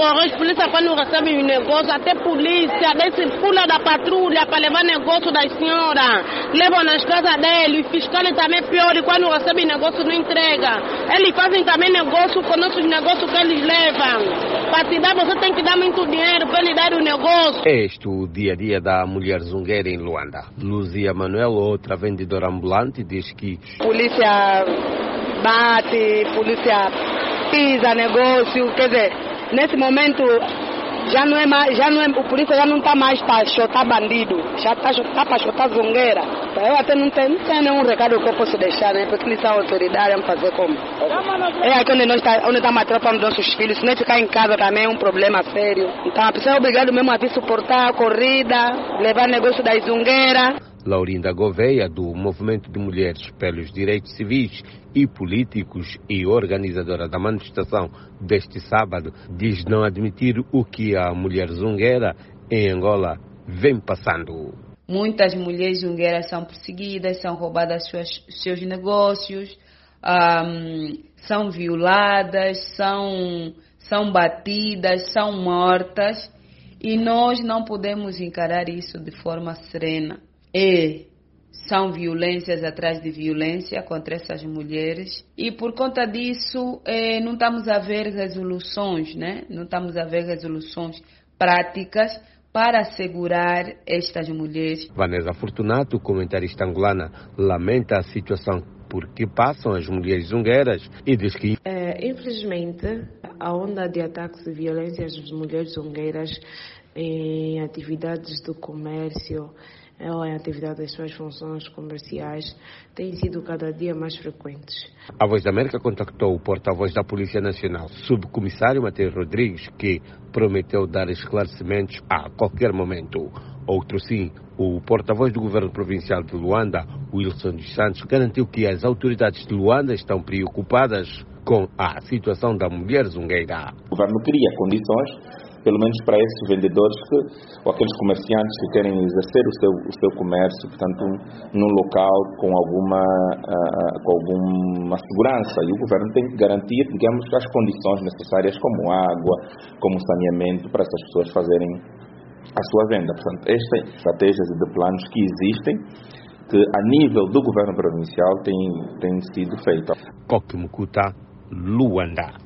socorrer, os polícias quando recebem o negócio, até polícia, desce pula da patrulha para levar negócio das senhoras, levam nas casas dele, o fiscal também é pior, e quando recebe negócio não entrega. Eles fazem também negócio com nossos negócios que eles levam. Para te dar, você tem que dar muito dinheiro para ele dar o negócio. Este é o dia a dia da mulher zungueira em Luanda. Luzia Manuel, outra vendedora ambulante, diz que polícia bate, polícia pisa negócio, quer dizer, nesse momento o polícia já não está mais para chotar bandido, já está para chotar zungueira. Eu até não tenho nenhum recado que eu posso deixar, né? Porque eles são autoridade, vamos fazer como? É aqui onde está a tropa dos nossos filhos, se não ficar em casa também é um problema sério. Então a pessoa é obrigada mesmo a vir suportar a corrida, levar negócio das zungueiras. Laurinda Gouveia, do Movimento de Mulheres pelos Direitos Civis e Políticos e organizadora da manifestação deste sábado, diz não admitir o que a mulher zungueira em Angola vem passando. Muitas mulheres zungueiras são perseguidas, são roubadas seus negócios, são violadas, são batidas, são mortas, e nós não podemos encarar isso de forma serena. São violências atrás de violência contra essas mulheres, e por conta disso não estamos a ver resoluções, né? Não estamos a ver resoluções práticas para assegurar estas mulheres. Vanessa Fortunato, comentarista angolana, lamenta a situação por que passam as mulheres zungueiras e diz que infelizmente a onda de ataques e violências às mulheres zungueiras em atividades do comércio ou em atividade das suas funções comerciais têm sido cada dia mais frequentes. A Voz da América contactou o porta-voz da Polícia Nacional, subcomissário Mateus Rodrigues, que prometeu dar esclarecimentos a qualquer momento. Outro sim, o porta-voz do governo provincial de Luanda, Wilson dos Santos, garantiu que as autoridades de Luanda estão preocupadas com a situação da mulher zungueira. O governo cria condições, pelo menos para esses vendedores ou aqueles comerciantes que querem exercer o seu comércio, portanto, num local com alguma segurança. E o governo tem que garantir, digamos, as condições necessárias, como água, como saneamento, para essas pessoas fazerem a sua venda. Portanto, estas estratégias de planos que existem, que a nível do governo provincial têm sido feitas. Coque Mucuta, Luanda.